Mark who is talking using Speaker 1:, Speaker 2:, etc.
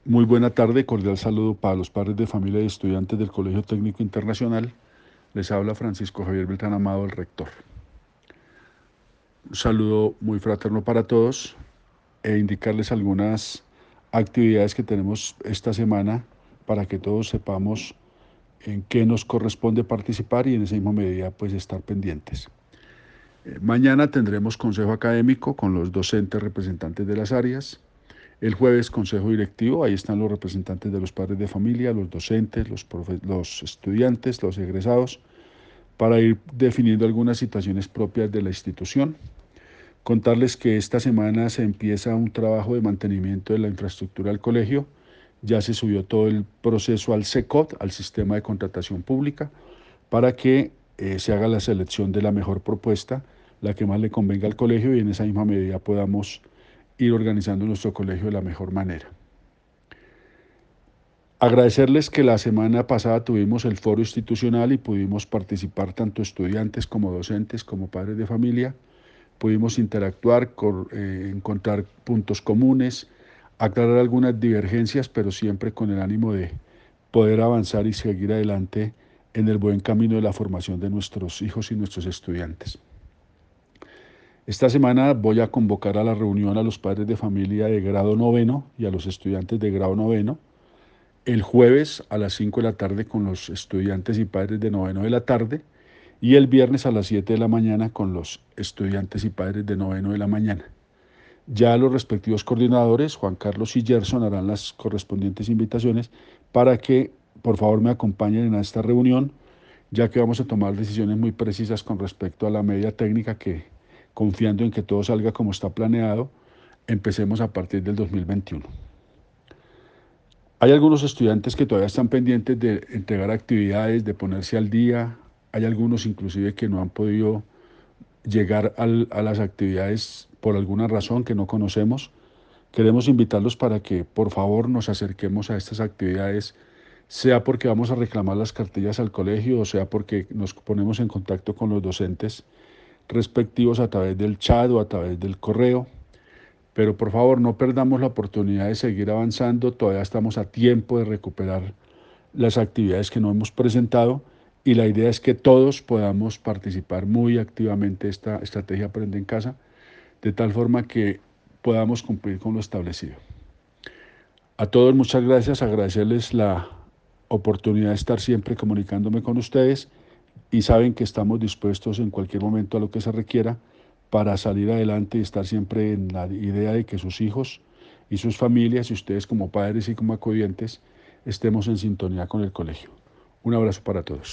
Speaker 1: Muy buena tarde, cordial saludo para los padres de familia y estudiantes del Colegio Técnico Internacional. Les habla Francisco Javier Beltrán Amado, el rector. Un saludo muy fraterno para todos e indicarles algunas actividades que tenemos esta semana para que todos sepamos en qué nos corresponde participar y en esa misma medida pues estar pendientes. Mañana tendremos consejo académico con los docentes representantes de las áreas. El jueves, consejo directivo, ahí están los representantes de los padres de familia, los docentes, los estudiantes, los egresados, para ir definiendo algunas situaciones propias de la institución. Contarles que esta semana se empieza un trabajo de mantenimiento de la infraestructura del colegio. Ya se subió todo el proceso al SECOT, al Sistema de Contratación Pública, para que se haga la selección de la mejor propuesta, la que más le convenga al colegio y en esa misma medida podamos ir organizando nuestro colegio de la mejor manera. Agradecerles que la semana pasada tuvimos el foro institucional y pudimos participar tanto estudiantes como docentes como padres de familia. Pudimos interactuar, encontrar puntos comunes, aclarar algunas divergencias, pero siempre con el ánimo de poder avanzar y seguir adelante en el buen camino de la formación de nuestros hijos y nuestros estudiantes. Esta semana voy a convocar a la reunión a los padres de familia de grado noveno y a los estudiantes de grado noveno el jueves a las 5 de la tarde con los estudiantes y padres de noveno de la tarde y el viernes a las 7 de la mañana con los estudiantes y padres de noveno de la mañana. Ya los respectivos coordinadores, Juan Carlos y Gerson, harán las correspondientes invitaciones para que por favor me acompañen en esta reunión, ya que vamos a tomar decisiones muy precisas con respecto a la media técnica que, confiando en que todo salga como está planeado, empecemos a partir del 2021. Hay algunos estudiantes que todavía están pendientes de entregar actividades, de ponerse al día. Hay algunos inclusive que no han podido llegar a las actividades por alguna razón que no conocemos. Queremos invitarlos para que por favor nos acerquemos a estas actividades, sea porque vamos a reclamar las cartillas al colegio o sea porque nos ponemos en contacto con los docentes respectivos a través del chat o a través del correo. Pero por favor no perdamos la oportunidad de seguir avanzando, todavía estamos a tiempo de recuperar las actividades que no hemos presentado y la idea es que todos podamos participar muy activamente de esta estrategia Aprende en Casa, de tal forma que podamos cumplir con lo establecido. A todos muchas gracias, agradecerles la oportunidad de estar siempre comunicándome con ustedes y saben que estamos dispuestos en cualquier momento a lo que se requiera para salir adelante y estar siempre en la idea de que sus hijos y sus familias y ustedes como padres y como acudientes estemos en sintonía con el colegio. Un abrazo para todos.